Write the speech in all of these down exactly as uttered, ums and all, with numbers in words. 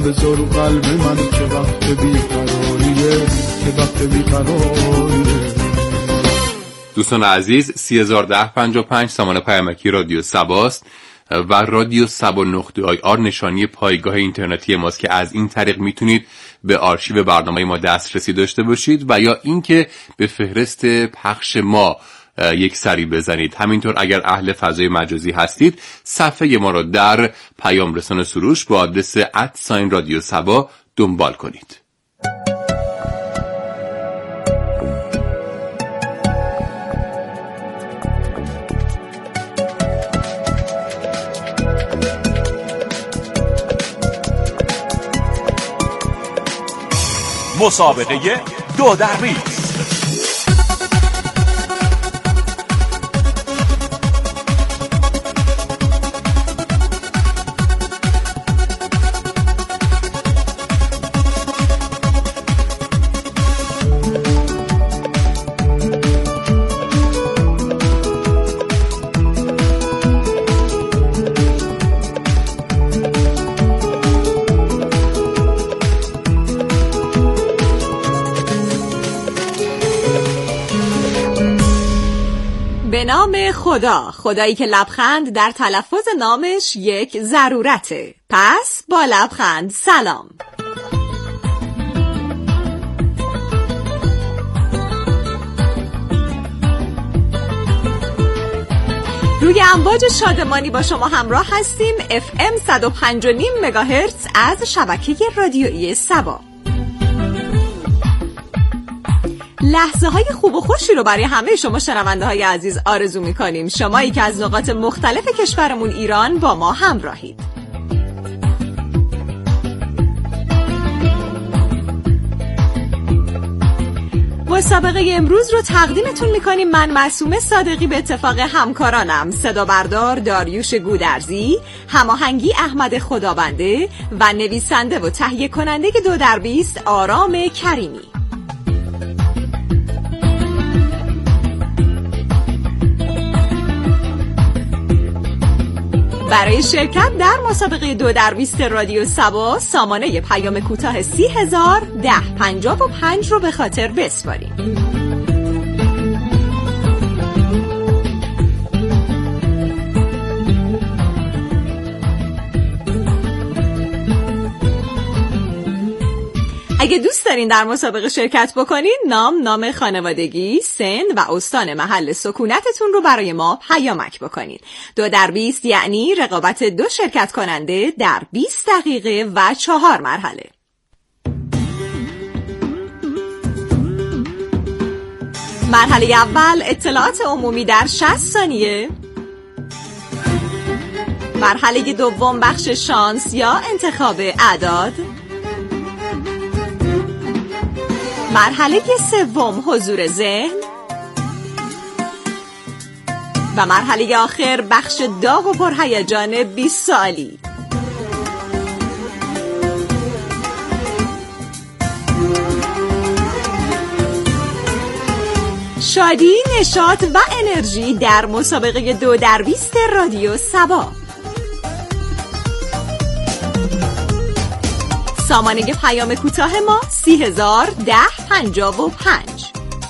بذار قلب من که وقت بیقراریه، که وقت بیقراریه. دوستان عزیز، سی هزار و ده پنجاه و پنج سامان پیامکی رادیو سباست و رادیو سبا نقطه آی آر نشانی پایگاه اینترنتی ماست که از این طریق میتونید به آرشیو برنامه ما دسترسی داشته باشید و یا اینکه به فهرست پخش ما یک سری بزنید. همینطور اگر اهل فضای مجازی هستید صفحه ما را در پیام رسان سروش با آدرس ات ساین رادیو سبا دنبال کنید. مسابقه دو در ریز. به نام خدا، خدایی که لبخند در تلفظ نامش یک ضرورته. پس با لبخند سلام. روی امواج شادمانی با شما همراه هستیم. اف ام صد و پنج و نیم مگاهرتز از شبکه رادیویی سبا. لحظه های خوب و خوشی رو برای همه شما شنونده های عزیز آرزو میکنیم. شمایی که از نقاط مختلف کشورمون ایران با ما همراهید. مسابقه امروز رو تقدیمتون میکنیم من معصومه صادقی به اتفاق همکارانم صدا بردار داریوش گودرزی، هماهنگی احمد خدابنده و نویسنده و تهیه کننده دو در بیست آرام کریمی. برای شرکت در مسابقه دو در بیست رادیو سبا سامانه پیام کوتاه سی هزار ده پنجاه و پنج رو به خاطر بسپاریم. اگه دوست دارین در مسابقه شرکت بکنین نام، نام خانوادگی، سن و استان محل سکونتتون رو برای ما پیامک بکنین. دو در بیست یعنی رقابت دو شرکت کننده در بیست دقیقه و چهار مرحله. مرحله اول اطلاعات عمومی در شصت ثانیه. مرحله دوم بخش شانس یا انتخاب اعداد. مرحله سوم حضور ذهن و مرحله آخر بخش داغ و پرهیجان بیست سالی. شادی، نشاط و انرژی در مسابقه دو در بیست رادیو سبا. سامانه پیام کوتاه ما سی هزار ده پنجاه و پنج.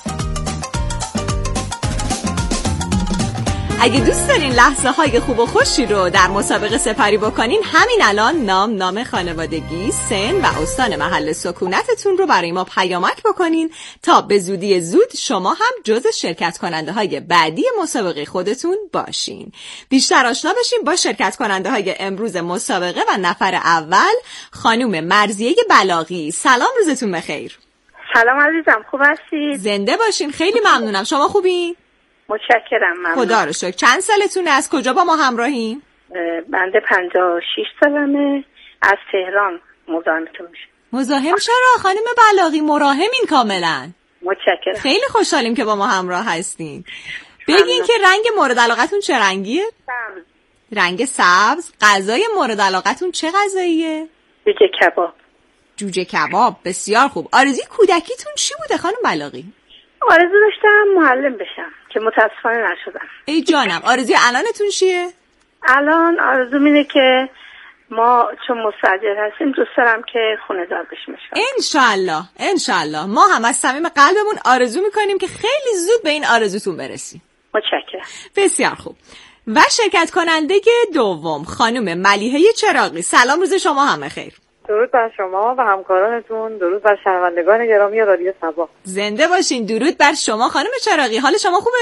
اگه دوست دارین لحظه های خوب و خوشی رو در مسابقه سپری بکنین همین الان نام، نام خانوادگی، سن و استان محل سکونتتون رو برای ما پیامک بکنین تا به زودی زود شما هم جز شرکت کننده های بعدی مسابقه خودتون باشین. بیشتر آشنا بشین با شرکت کننده های امروز مسابقه و نفر اول خانم مرضیه بلاغی. سلام، روزتون بخیر. سلام عزیزم، خوب هستی؟ زنده باشین. خیلی ممنونم. شما خوبین؟ متشکرم. ممنون. خدا رو شکر. چند سالتونه؟ از کجا با ما همراهیم؟ بنده پنجاه و شش سالمه، از تهران مزاحمتون میشه. مزاحم چرا خانم بلاغی؟ مراحمین کاملا. متشکرم. خیلی خوشحالیم که با ما همراه هستین. بگین که رنگ مورد علاقتون چه رنگیه؟ سبز. رنگ سبز. غذای مورد علاقتون چه غذاییه؟ جوجه کباب. جوجه کباب. بسیار خوب. آرزوی کودکیتون چی بوده خانم بلاغی؟ آرزو داشتم معلم بشم که متاسفانه نشدم. ای جانم. آرزوی الانتون چیه؟ الان آرزو اینه که ما چون مستاجر هستیم دوست دارم که خونه دار بشیم. انشالله انشالله. ما هم از صمیم قلبمون آرزو میکنیم که خیلی زود به این آرزوتون برسیم. متشکرم. بسیار خوب. و شرکت کننده دوم خانم ملیحه چراغی. سلام، روز شما همه خیر. درود بر شما و همکارانتون، درود بر شنوندگان گرامی رادیو صبا. زنده باشین. درود بر شما خانم چراغی. حال شما خوبه؟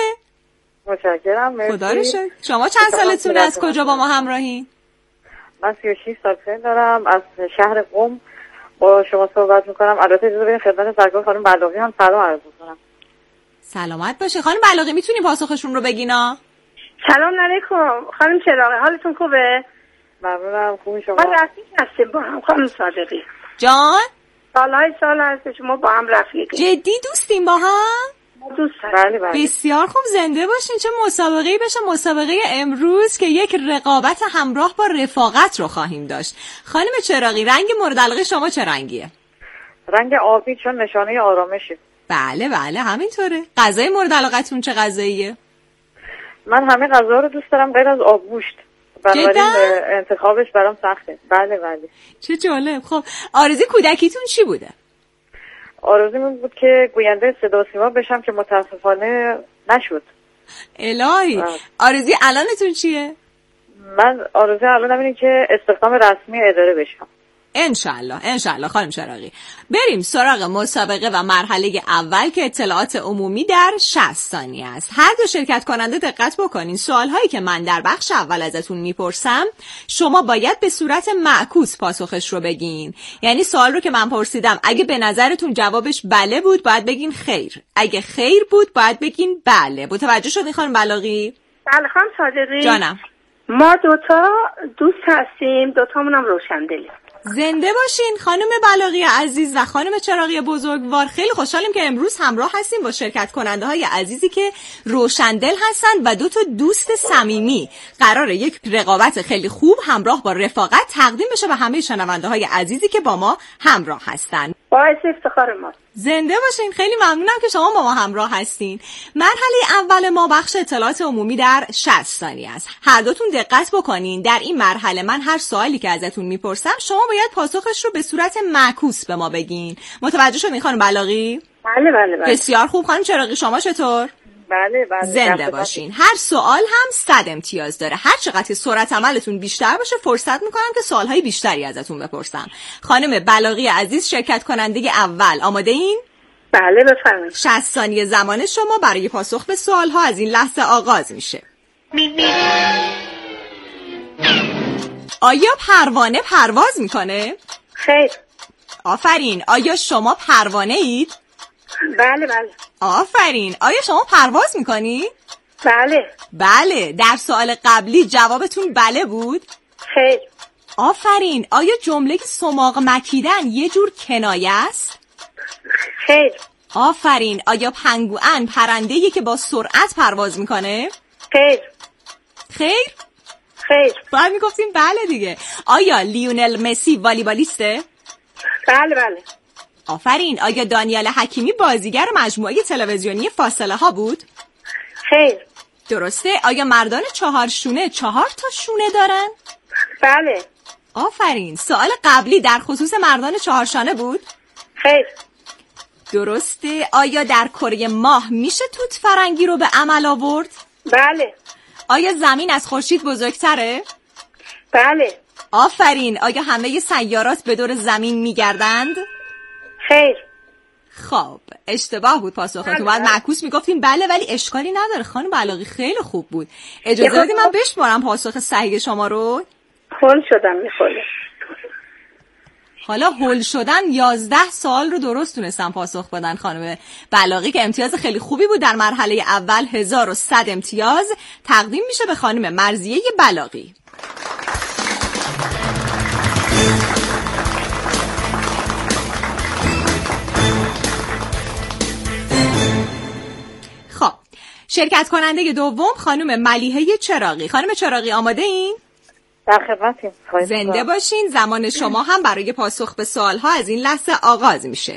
متشکرم. مرسی. خدا رو شکر. شما چند سالتونه؟ از کجا با ما همراهین؟ من سی و شش سال سن دارم، از شهر قم با شما صحبت میکنم. البته اجازه بدین خدمت سرکار خانم بلاغی هم سلام عرض کنم. سلامت باشه خانم بلاغی. میتونی پاسخشون رو بگینا؟ سلام علیکم خانم چراغی، حالتون خوبه؟ ممنونم. خوبی شما؟ ما رفیق هستیم با هم خانم صادقی. جان؟ سالهای سال هست شما با هم رفیقی. جدی دوستیم با هم؟ دوست بله بله. بسیار خوب، زنده باشین. چه مسابقه‌ای بشه مسابقه امروز که یک رقابت همراه با رفاقت رو خواهیم داشت. خانم چراغی، رنگ مورد علاقه شما چه رنگیه؟ رنگ آبی، چون نشانه آرامشه. بله بله همینطوره. غذای مورد علاقتون چه غذاییه؟ من همه غذا رو دوست دارم غیر از آبگوشت. بنابراین انتخابش برام سخته. بله بله. چه جالب. خب آرزوی کودکیتون چی بوده؟ آرزویم بود که گوینده صدا و سیما بشم که متاسفانه نشد. الهی. آرزوی الانتون چیه؟ من آرزوی الانم اینه که استخدام رسمی اداره بشم. انشالله انشالله خانم چراغی. بریم سراغ مسابقه و مرحله اول که اطلاعات عمومی در شصت ثانیه است. هر دو شرکت کننده دقت بکنین. سوالهایی که من در بخش اول ازتون میپرسم شما باید به صورت معکوس پاسخش رو بگین. یعنی سوال رو که من پرسیدم اگه به نظرتون جوابش بله بود باید بگین خیر، اگه خیر بود باید بگین بله. متوجه شدین خانم بلاغی؟ بله خانم صادقی. جانم. ما دوتا دوست هستیم، دوتامون هم روشندلیم. زنده باشین خانم بلاغی عزیز و خانم چراغی بزرگوار. خیلی خوشحالیم که امروز همراه هستیم با شرکت کننده های عزیزی که روشندل هستن و دو تا دوست صمیمی. قراره یک رقابت خیلی خوب همراه با رفاقت تقدیم بشه به همه شنونده های عزیزی که با ما همراه هستن. باعث افتخار ما. زنده باشین. خیلی ممنونم که شما با ما همراه هستین. مرحله اول ما بخش اطلاعات عمومی در شصت ثانیه است. هر دوتون دقت بکنین. در این مرحله من هر سوالی که ازتون میپرسم شما باید پاسخش رو به صورت معکوس به ما بگین. متوجه شدین خانم بلاغی؟ بله بله بله. بسیار خوب. خانم چراغی شما چطور؟ بله بله. زنده باشین. هر سوال هم صد امتیاز داره. هر چقدر سرعت عملتون بیشتر باشه فرصت میکنم که سوالهای بیشتری ازتون بپرسم. خانم بلاغی عزیز شرکت کننده اول، آماده این؟ بله بفرمایید. شصت ثانیه زمان شما برای پاسخ به سوالها از این لحظه آغاز میشه. آیا پروانه پرواز میکنه؟ خیر. آفرین. آیا شما پروانه اید؟ بله بله. آفرین. آیا شما پرواز میکنی؟ بله. بله. در سوال قبلی جوابتون بله بود؟ خیر. آفرین. آیا جمله سماق مکیدن یه جور کنایه است؟ خیر. آفرین. آیا پنگوئن پرنده‌ای که با سرعت پرواز میکنه؟ خیر. خیر؟ خیر. باید میگفتیم بله دیگه. آیا لیونل مسی والیبالیسته؟ بله بله. آفرین. آیا دانیال حکیمی بازیگر مجموعه تلویزیونی فاصله ها بود؟ خیر. درسته. آیا مردان چهار شونه چهار تا شونه دارن؟ بله. آفرین. سوال قبلی در خصوص مردان چهار شانه بود؟ خیر. درسته. آیا در کره ماه میشه توت فرنگی رو به عمل آورد؟ بله. آیا زمین از خورشید بزرگتره؟ بله. آفرین. آیا همه سیارات به دور زمین میگردند؟ خیر. خب اشتباه بود پاسختون. باید معکوس میگفتیم بله، ولی اشکالی نداره. خانم بلاغی خیلی خوب بود. اجازه بدید من بشمارم پاسخ صحیح شما رو. هول شدم میخوره. حالا هول شدن یازده سوال رو درست تونستن پاسخ بدن خانم بلاغی که امتیاز خیلی خوبی بود. در مرحله اول هزار و صد امتیاز تقدیم میشه به خانم مرضیه بلاغی. خب شرکت کننده دوم خانم ملیحه چراغی. خانم چراغی آماده این؟ در خدمتیم. زنده باشین. زمان شما هم برای پاسخ به سوالها از این لحظه آغاز میشه.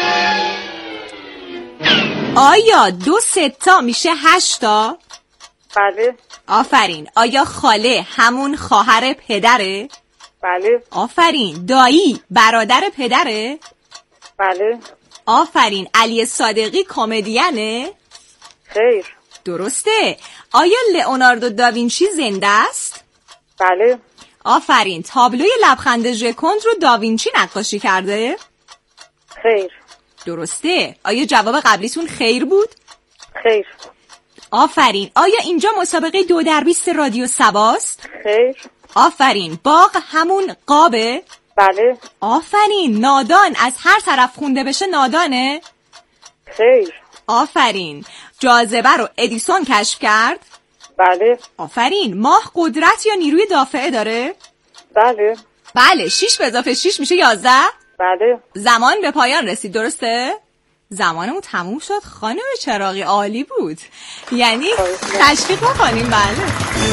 آیا دو ستا میشه هشتا؟ بله. آفرین. آیا خاله همون خواهر پدره؟ بله. آفرین. دایی برادر پدره؟ بله. آفرین. علی صادقی کمدینه؟ خیر. درسته. آیا لئوناردو داوینچی زنده است؟ بله. آفرین. تابلوی لبخند ژکوند رو داوینچی نقاشی کرده؟ خیر. درسته. آیا جواب قبلیتون خیر بود؟ خیر. آفرین. آیا اینجا مسابقه دو در بیست رادیو سباست؟ خیر. آفرین. باغ همون قابه؟ بله. آفرین. نادان از هر طرف خونده بشه نادانه؟ خیر. آفرین. جاذبه رو ادیسون کشف کرد؟ بله. آفرین. ماه قدرت یا نیروی دافعه داره؟ بله. بله. شش به اضافه شش میشه یازده؟ بله. زمان به پایان رسید، درسته؟ زمانمون تموم شد. خانم چراغی عالی بود، یعنی تشویق می‌کنیم. بله.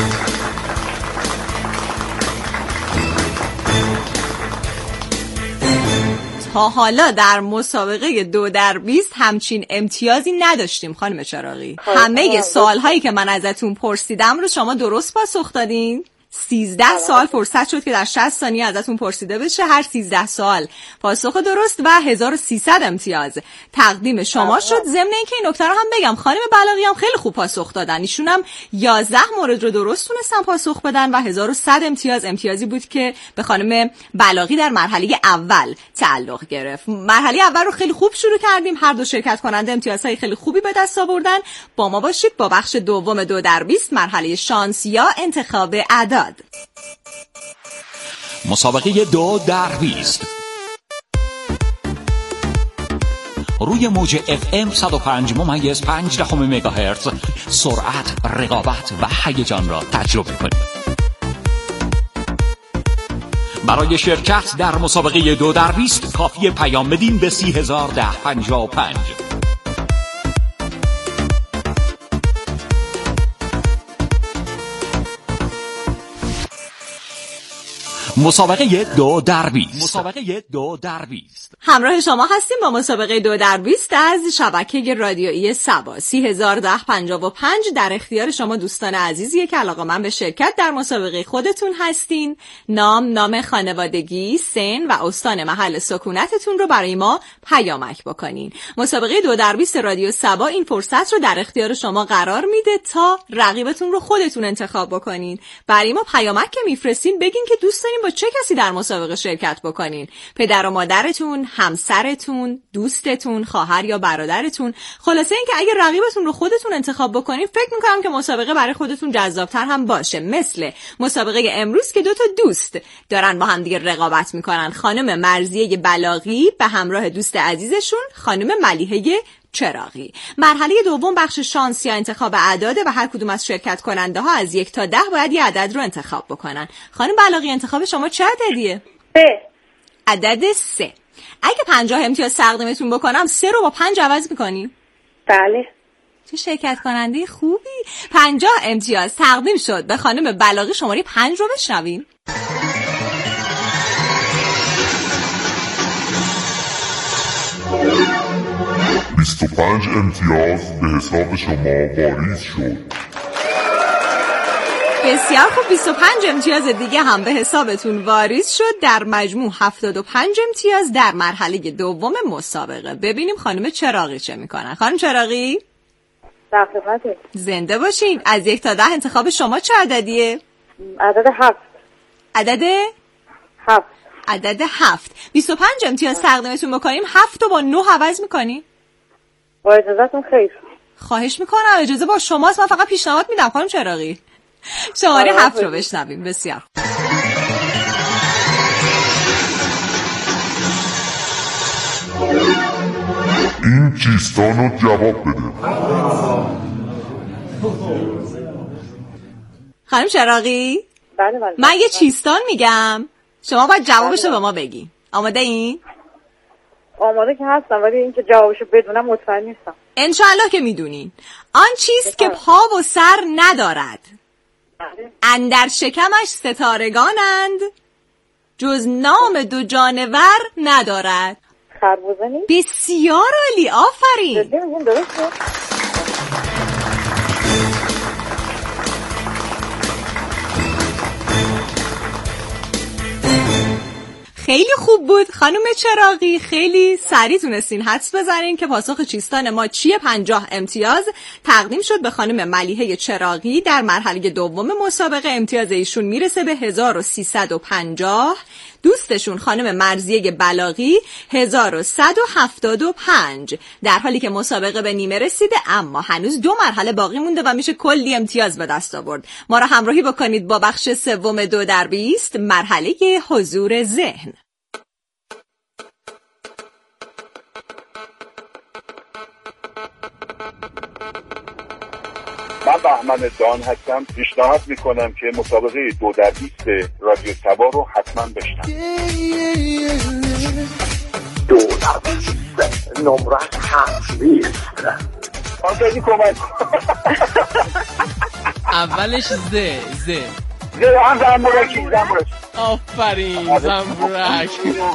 تا حالا در مسابقه دو در بیست همچین امتیازی نداشتیم خانم چراغی. همه سوالهایی که من ازتون پرسیدم رو شما درست پاسخ دادین. سیزده سوال فرصت شد که در شصت ثانیه ازتون پرسیده بشه. هر سیزده سوال پاسخ درست و هزار و سیصد امتیاز تقدیم شما شد. ضمن اینکه این نکته رو هم بگم خانم بلاغی هم خیلی خوب پاسخ دادن. ایشون هم یازده مورد رو درست تونستن پاسخ بدن و هزار و صد امتیاز امتیازی بود که به خانم بلاغی در مرحله اول تعلق گرفت. مرحله اول رو خیلی خوب شروع کردیم. هر دو شرکت کننده امتیازهای خیلی خوبی به دست آوردن. با ما باشید با بخش دوم دو در بیست مرحله شانس یا انتخاب اعداد. مسابقه دو در بیست روی موج اف ام صد و پنج ممیز پنج دهم مگاهرتز سرعت، رقابت و هیجان را تجربه کنید. برای شرکت در مسابقه دو در بیست کافی پیام بدین به سی هزار ده پنجاه و پنج. مسابقه دو در بیست مسابقه دو در بیست همراه شما هستیم با مسابقه دو در بیست از شبکه رادیویی سبا. سی هزار ده پنجاه و پنج در اختیار شما دوستان عزیزیه که علاقه‌مند به شرکت در مسابقه خودتون هستین. نام، نام خانوادگی، سن و استان محل سکونتتون رو برای ما پیامک بکنین. مسابقه دو در بیست رادیو سبا این فرصت رو در اختیار شما قرار میده تا رقیبتون رو خودتون انتخاب بکنین. برای ما پیامک که میفرستین بگین که دوست دارین با چه کسی در مسابقه شرکت بکنین. پدر و مادرتون، همسرتون، دوستتون، خواهر یا برادرتون. خلاصه این که اگه رقیبتون رو خودتون انتخاب بکنین فکر میکنم که مسابقه برای خودتون جذابتر هم باشه. مثل مسابقه امروز که دو تا دوست دارن با هم دیگه رقابت میکنن. خانم مرضیه بلاغی به همراه دوست عزیزشون خانم ملیحه چراغی. مرحله دوم بخش شانس یا انتخاب اعداده و هر کدوم از شرکت کننده ها از یک تا ده باید یه عدد رو انتخاب بکنن. خانم بلاغی انتخاب شما چه عددیه؟ سه. عدد سه. اگه پنجاه امتیاز تقدیمتون بکنم سه رو با پنج عوض میکنی؟ بله. چه شرکت کننده خوبی. پنجاه امتیاز تقدیم شد به خانم بلاغی. شماره پنج رو بشنویم. بیست و پنج امتیاز به حساب شما واریز شد. بسیار خوب. بیست و پنج امتیاز دیگه هم به حسابتون واریز شد. در مجموع هفتاد و پنج امتیاز در مرحله دوم مسابقه. ببینیم خانم چراغی چه میکنن. خانم چراغی در خدمتم. زنده باشین. از یک تا ده انتخاب شما چه عددیه؟ عدد هفت. عدد هفت. عدد هفت. بیست و پنج امتیاز تقدیمتون بکنیم هفت رو با نه عوض میکنی؟ با اجازهتون خیر. خواهش میکنم. اجازه با شماست. من فقط پیشنهاد میدم خانم چراغی. شماره هفت رو بشنویم. بسیار این چیستان رو جواب بده. خانم چراغی بله بله. من یه چیستان میگم شما باید جوابش رو به ما بگی. آماده این؟ آماده که هستم ولی اینکه جوابشو بدونم مطمئن نیستم. انشالله که میدونین. آن چیست که پا و سر ندارد، اندر شکمش ستارگانند، جز نام دو جانور ندارد. خربوزه نیست؟ بسیار عالی. آفرین. جدی میگین درسته؟ خیلی خوب بود خانم چراغی، خیلی سریع تونستین حدس بزنین که پاسخ چیستان ما چیه. پنجاه امتیاز تقدیم شد به خانم ملیحه چراغی. در مرحله دوم مسابقه امتیاز ایشون میرسه به هزار و سیصد و پنجاه، دوستشون خانم مرضیه بلاغی هزار و صد و هفتاد و پنج. در حالی که مسابقه به نیمه رسیده اما هنوز دو مرحله باقی مونده و میشه کلی امتیاز به دست آورد. ما را همراهی بکنید با بخش سوم دو در بیست، مرحله حضور ذهن. من بهمن دان هستم. پیشنهاد میکنم که مسابقه دو در بیست رادیو سبا رو حتما بشنوید. دو در بیست نمره هفت آنجایی کمک اولش ز ز زه هم زنبورکی زنبورک. آفرین زنبورک.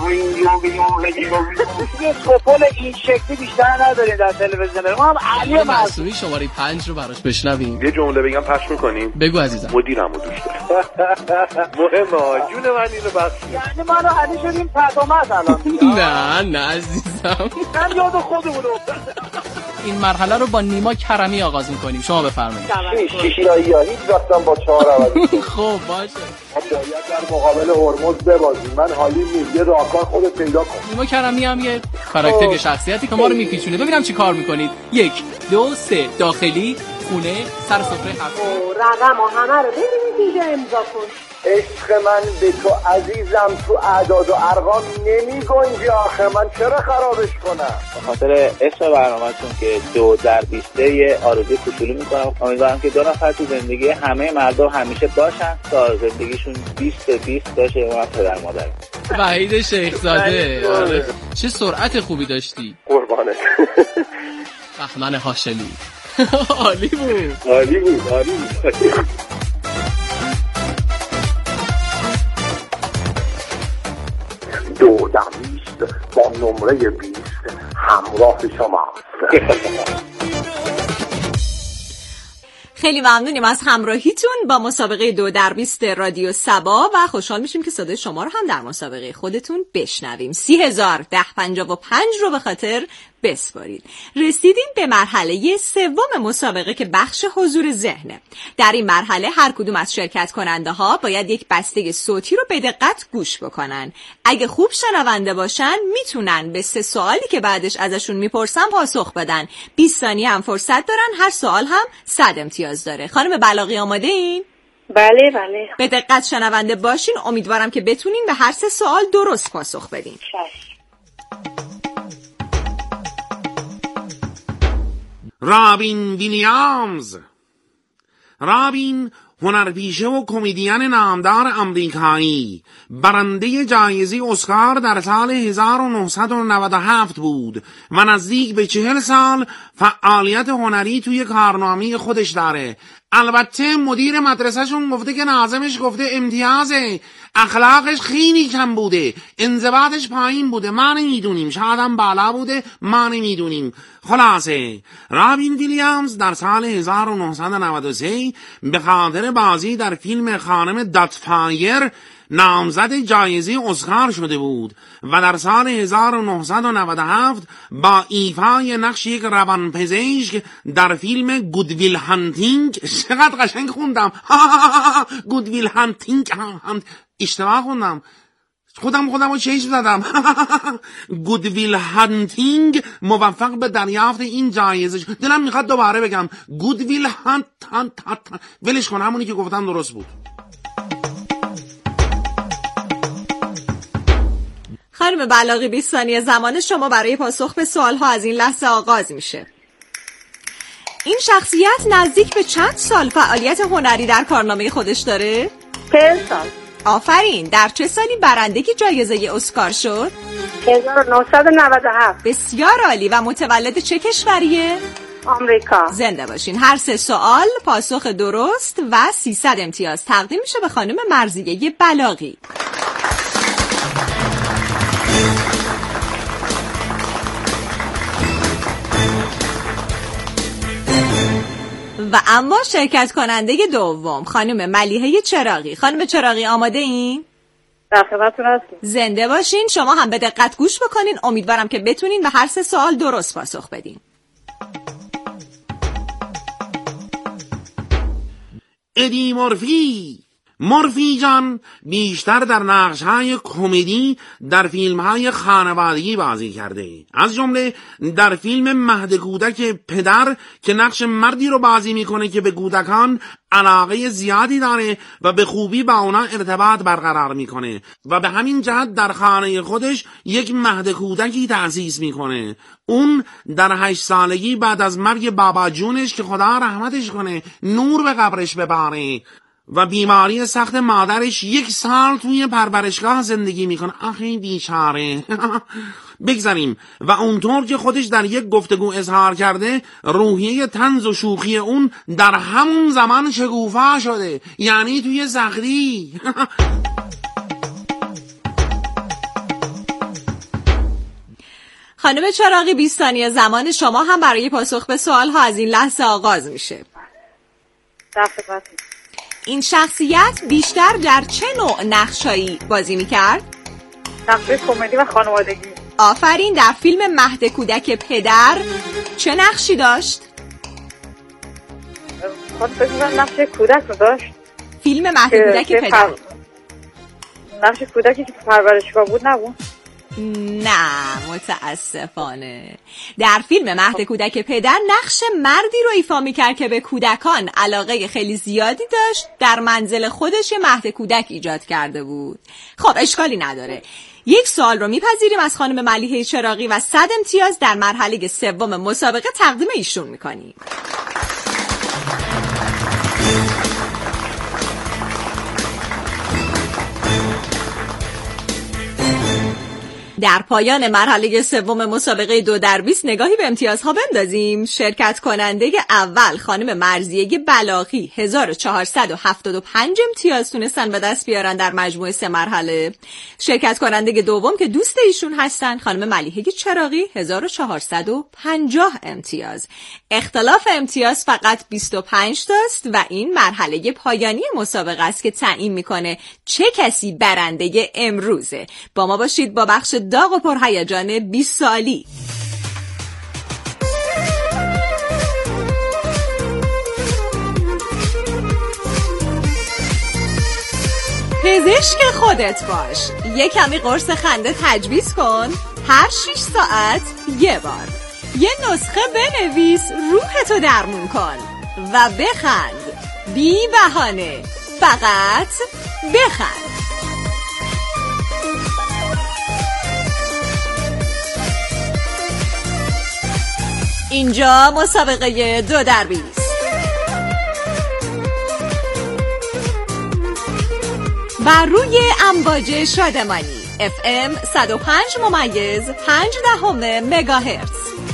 اسکوپول این شکلی بیشتر نداریم در تلویزیون. ما هم علی معصومی شماره پنج رو براش بشنویم. یه جمله بگم پخش میکنیم؟ بگو عزیزم. مدیرمو دوست دارم. مهمه جون من اینو بخش. یعنی ما رو علی شدیم تدامت الان. نه نه عزیزم، من یاد خودمونو. این مرحله رو با نیما کرمی آغاز میکنیم. شما بفرمایید. شیشیایی یا هیچ وقتم با چهار عوضی. خب باشه. باید در مقابل هرمز ببازیم. من حالی نیست. یه راهکار خودت پیدا کن. نیما کرمی هم یه کاراکتر، یه شخصیتی که ما رو میپیچونه. ببینم چی کار میکنید. یک دو سه. داخلی، خونه، سر سفره هفت. رقم و همه رو ببینید اینجا امضا کن. عشق من به تو عزیزم تو اعداد و ارقام نمی گنجی. آخه من چرا خرابش کنم؟ به خاطر اسم برنامه‌تون که دو در بیسته یه آرزوی کوچولو میکنم. امیدوارم که دو نفر تو زندگی همه مردم همیشه باشن تا زندگیشون بیست به بیست باشه. اونم پدر مادر. وحید شیخزاده. آره. چه سرعت خوبی داشتی. قربانت. بهمن هاشمی. عالی بود. عالی بود. عالی بود. دو در بیست با نمره بیست همراه شماست. خیلی ممنونیم از همراهیتون با مسابقه دو در بیست رادیو سبا و خوشحال میشیم که صدای شما رو هم در مسابقه خودتون بشنویم. سی هزار ده پنجاه و پنج رو به خاطر بسپارید. رسیدیم به مرحله سوم مسابقه که بخش حضور ذهنه. در این مرحله هر کدوم از شرکت کننده ها باید یک بسته صوتی رو به دقت گوش بکنن. اگه خوب شنونده باشن میتونن به سه سوالی که بعدش ازشون میپرسن پاسخ بدن. بیست ثانیه هم فرصت دارن. هر سوال هم صد امتیاز داره. خانم بلاغی آماده این؟ بله بله. به دقت شنونده باشین. امیدوارم که بتونین به هر سه سوال درست پاسخ بدین. رابین ویلیامز. رابین هنرپیشه و کمدین نامدار آمریکایی، برنده جایزه اسکار در سال هزار و نهصد و نود و هفت بود و نزدیک به چهل سال فعالیت هنری توی کارنامه خودش داره. البته مدیر مدرسهشون گفته که ناظمش گفته امتیازه، اخلاقش خیلی کم بوده، انضباطش پایین بوده، ما نمیدونیم، شاید هم بالا بوده، ما نمیدونیم. خلاصه رابین ویلیامز در سال هزار و نهصد و نود و سه به خاطر بازی در فیلم خانم داتفایر نامزد جایزه اسکار شده بود و در سال هزار و نهصد و نود و هفت با ایفای نقش یک روانپزشک در فیلم گودویل هانتینگ، چقدر قشنگ خوندم، گودویل هانتینگ، اشتباه خوندم، خودم خودم رو چشم زدم. گودویل هانتینگ موفق به دریافت این جایزه شد. دلم میخواد دوباره بگم گودویل هانت هانت هانت. ولش کن، همونی که گفتم درست بود. خانم بلاغی بیست ثانیه زمان شما برای پاسخ به سوالها از این لحظه آغاز میشه. این شخصیت نزدیک به چند سال فعالیت هنری در کارنامه خودش داره؟ پنج سال. آفرین. در چه سالی برنده جایزه اسکار شد؟ هزار و نهصد و نود و هفت. بسیار عالی. و متولد چه کشوریه؟ آمریکا. زنده باشین. هر سه سوال پاسخ درست و سیصد امتیاز تقدیم میشه به خانم مرضیه بلاغی. و اما شرکت کننده دوم خانم ملیحه چراغی. خانم چراغی آماده این؟ در خدمتتون هستیم. زنده باشین. شما هم به دقت گوش بکنین. امیدوارم که بتونین به هر سه سوال درست پاسخ بدین. ادی مورفی مورفی جان بیشتر در نقش‌های کمدی در فیلم‌های خانوادگی بازی کرده، از جمله در فیلم مهد کودک پدر که نقش مردی رو بازی میکنه که به کودکان علاقه زیادی داره و به خوبی با اونا ارتباط برقرار میکنه و به همین جهت در خانه خودش یک مهد کودکی تأسیس میکنه. اون در هشت سالگی بعد از مرگ بابا جونش که خدا رحمتش کنه نور به قبرش بباره و بیماری سخت مادرش یک سال توی پرورشگاه زندگی میکنه. آخه بیچاره. بگذاریم و اونطور که خودش در یک گفتگو اظهار کرده روحیه طنز و شوخی اون در همون زمان شکوفا شده، یعنی توی زغری. خانم چراغی بیست ثانیه زمان شما هم برای پاسخ به سوال ها از این لحظه آغاز میشه. در خدمتتون. این شخصیت بیشتر در چه نوع نقشایی بازی میکرد؟ نقش کمدی و خانوادگی. آفرین. در فیلم مهد کودک پدر چه نقشی داشت؟ خود فکر نقش کودک رو داشت. فیلم مهد کودک پدر پر... نقش کودکی که پرورشگاه بود نبود؟ نه متاسفانه. در فیلم مهد کودک پدر نقش مردی رو ایفا میکرد که به کودکان علاقه خیلی زیادی داشت، در منزل خودش یه مهد کودک ایجاد کرده بود. خب اشکالی نداره. یک سوال رو میپذیریم از خانم ملیحه چراغی و صد امتیاز در مرحله سوم مسابقه تقدیم ایشون میکنیم. در پایان مرحله سوم مسابقه دو در بیست نگاهی به امتیازها بندازیم. شرکت کننده اول خانم مرضیه بلاغی هزار و چهارصد و هفتاد و پنج امتیاز تونستن به دست بیارن در مجموع سه مرحله. شرکت کننده دوم که دوست ایشون هستن خانم ملیحه چراغی هزار و چهارصد و پنجاه امتیاز. اختلاف امتیاز فقط بیست و پنج تاست و این مرحله پایانی مسابقه است که تعیین میکنه چه کسی برنده امروزه. با ما باشید با بخش داغ و پرهیجان بیست سالی. پزشک خودت باش. یک کمی قرص خنده تجویز کن. هر شش ساعت یه بار یه نسخه بنویس، روحتو درمون کن و بخند بی بهانه. فقط بخند. اینجا مسابقه دو در بیست. بر روی امواج شادمانی اف ام صد و پنج ممیز پنج دهم مگاهرتز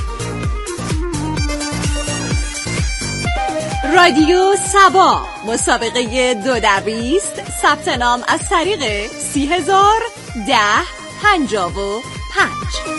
رادیو سبا. مسابقه دو در بیست. ثبت نام از طریق سی هزار ده پنجاه و پنج.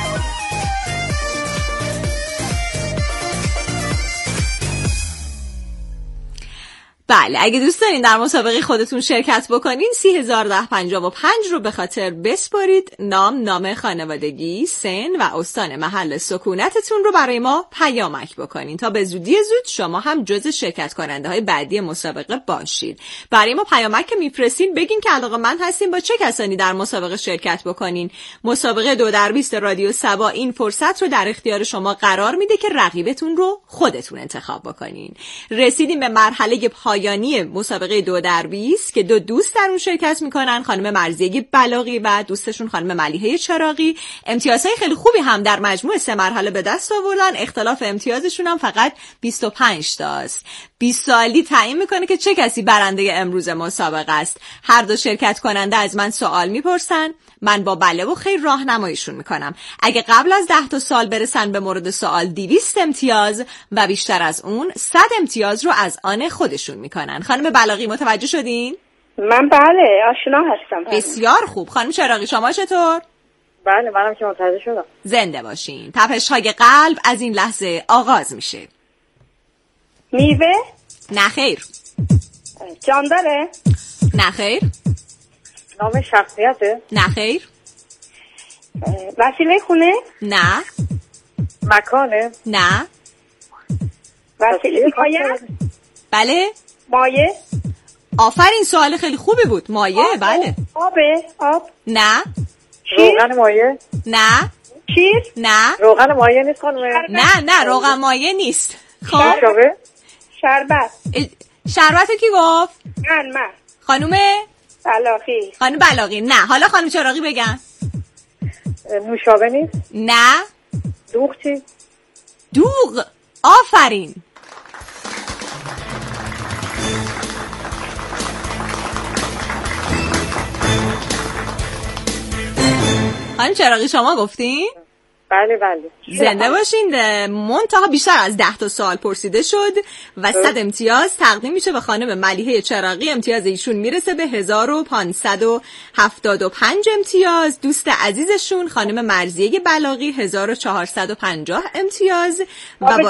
بله اگه دوست دارین در مسابقه خودتون شرکت بکنین سی هزار ده پنجاه و پنج رو به خاطر بسپارید. نام، نام خانوادگی، سن و استان محل سکونتتون رو برای ما پیامک بکنین تا به زودی زود شما هم جز شرکت کننده های بعدی مسابقه باشید. برای ما پیامک که میفرستین بگین که علاقه‌مند هستین با چه کسانی در مسابقه شرکت بکنین. مسابقه دو در بیست رادیو سبا این فرصت رو در اختیار شما قرار میده که رقیبتون رو خودتون انتخاب بکنین. رسیدیم به مرحله پایانی مسابقه دو در بیست که دو دوست در اون شرکت میکنن، خانم مرضیه بلاغی و دوستشون خانم ملیحه چراغی. امتیازهای خیلی خوبی هم در مجموع سه مرحله به دست آوردن. اختلاف امتیازشون هم فقط بیست و پنج تاست. بیست سالی تعیین میکنه که چه کسی برنده امروز مسابقه است. هر دو شرکت کننده از من سوال میپرسن، من با بله و خیر راهنماییشون میکنم. اگه قبل از ده تا سال برسن به مورد سوال دویست امتیاز و بیشتر از اون صد امتیاز رو از آن خودشون میکنن. خانم بلاغی متوجه شدین؟ من بله آشنا هستم. بسیار خوب. خانم چراغی شما چطور؟ بله منم که متوجه شدم. زنده باشین. تپش‌های قلب از این لحظه آغاز میشه. میوه؟ نه خیر. جان داره؟ نه خیر. نام شخصیته؟ نه خیر. وسیله خونه؟ نه. مکانه؟ نه. وسیله مایه؟ بله. مایه؟ آفرین، سوال خیلی خوبی بود. مایه. آب. بله. آبه؟ آب؟ نه. روغن مایه؟ نه. چیز؟ نه. روغن مایه نیست خانم؟ نه نه روغن مایه نیست. خب شربت؟ شربت شربت کی گفت؟ من من خانوم بلاغی. خانوم بلاغی. نه. حالا خانوم چراغی بگن. نوشابه نیست؟ نه. دوغ چی؟ دوغ. آفرین. خانم چراغی شما گفتین؟ بله بله. زنده باشین. منتها بیشتر از ده تا سوال پرسیده شد و صد امتیاز تقدیم میشه به خانم ملیحه چراغی. امتیاز ایشون میرسه به هزار و پانصد و هفتاد و پنج امتیاز. دوست عزیزشون خانم مرضیه بلاغی هزار و چهارصد و پنجاه امتیاز. و با...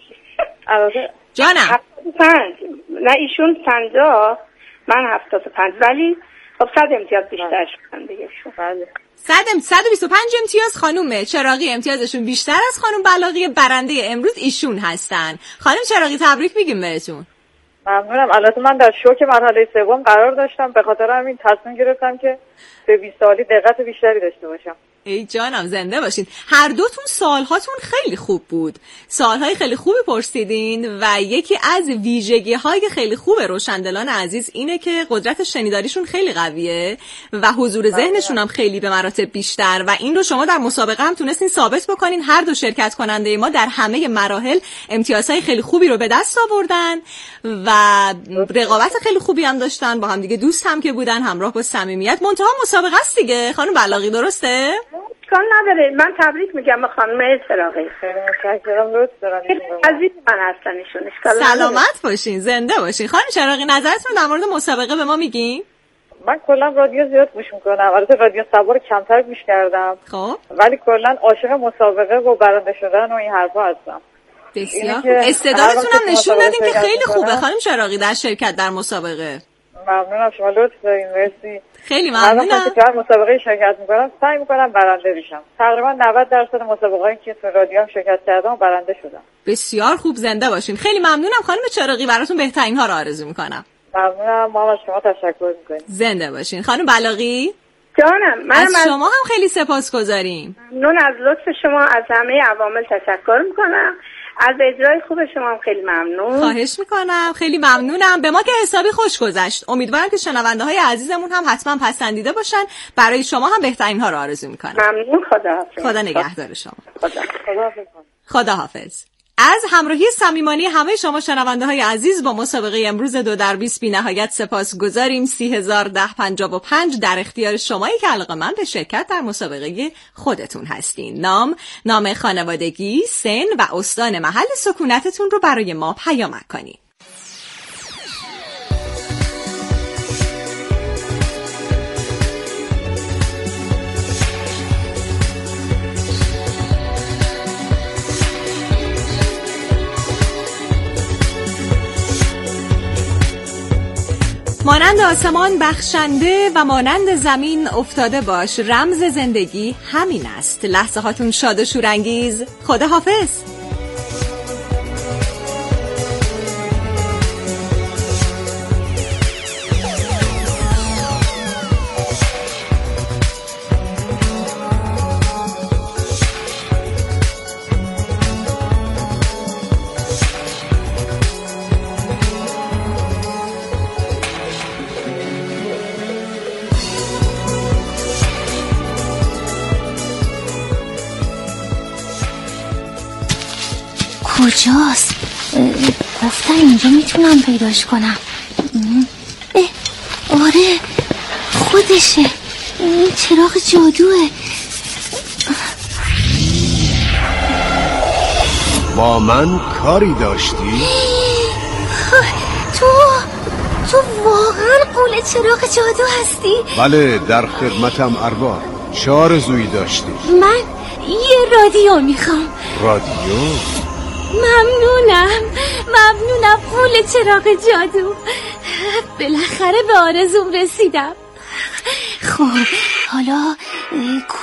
جانم هفتاد و پنج. نه ایشون پنجاه من هفتاد و پنج، ولی خب صد امتیاز بیشتر شدن دیگه. بله. صد و بیست و پنج امتیاز خانم چراغی امتیازشون بیشتر از خانم بلاغی. برنده امروز ایشون هستن. خانم چراغی تبریک میگیم بهتون. ممنونم. البته من در شوک مرحله سوم قرار داشتم، به خاطر همین تصمیم گرفتم که به بیست سالی دقت بیشتری داشته باشم. ای جانم زنده باشین. هر دوتون سوالهاتون خیلی خوب بود. سوالهای خیلی خوبی پرسیدین و یکی از ویژگی‌های خیلی خوب روشندلان عزیز اینه که قدرت شنیداریشون خیلی قویه و حضور ذهنشون هم خیلی به مراتب بیشتر و این رو شما در مسابقه هم تونستین ثابت بکنین. هر دو شرکت کننده ما در همه مراحل امتیازهای خیلی خوبی رو به دست آوردن و رقابت خیلی خوبی هم داشتن، با هم دیگه دوست هم که بودن، همراه با صمیمیت. منتها مسابقه است دیگه. خانم بلاغی درسته؟ کار نداره. من تبریک میگم به خانم چراغی. خیلی متشکرم. لطف دارم. عزیز من هستن ایشون. سلامت باشین. زنده باشین. خانم چراغی نظرتون در مورد مسابقه به ما میگین؟ من کلا رادیو زیاد گوش میکنم. البته رادیو سبا رو کمتر گوش کردم. خب ولی کلا عاشق مسابقه و برنده شدن و این حرفا هستم. بسیار خوب. استعدادتون هم نشون دادین که خیلی خوبه خانم چراغی در شرکت در مسابقه. ممنونم. شما لطف دارین. مرسی. خیلی ممنونم. من که در مسابقه شرکت میکنم سعی میکنم برنده بشم. تقریبا نود درصد مسابقه‌ای که تو رادیو هم شرکت کردم برنده شدم. بسیار خوب. زنده باشین. خیلی ممنونم خانم چراغی. براتون بهترین ها رو آرزو میکنم. ممنونم. ما از شما تشکر میکنیم. زنده باشین. خانم بلاغی جانم. من از شما هم خیلی سپاسگزاریم. ممنون از لطف شما. از همه عوامل تشکر میکنم. از اجرای خوب شما هم خیلی ممنون. خواهش میکنم. خیلی ممنونم. به ما که حسابی خوش گذشت. امیدوارم که شنونده های عزیزمون هم حتما پسندیده باشن. برای شما هم بهترین ها رو آرزو میکنم. ممنون. خداحافظ. خدا نگهدار شما. خدا خداحافظ. از همراهی صمیمانه همه شما شنونده های عزیز با مسابقه امروز دو در بیست بی نهایت سپاس گذاریم. سی هزار ده پنجاه و پنج در اختیار شمایی که علاقه‌مند به شرکت در مسابقه خودتون هستین. نام، نام خانوادگی، سن و استان محل سکونتتون رو برای ما پیامک کنید. مانند آسمان بخشنده و مانند زمین افتاده باش. رمز زندگی همین است. لحظه هاتون شاد و شورانگیز. خدا حافظ. کجاست؟ گفتن اینجا میتونم پیداش کنم. اه آره خودشه. این چراغ جادوه. با من کاری داشتی؟ تو تو واقعا قول چراغ جادو هستی؟ بله در خدمتم ارباب. چه آرزویی داشتی؟ من یه رادیو میخوام. رادیو؟ ممنونم ممنونم قول چراغ جادو. بالاخره به آرزوم رسیدم. خب حالا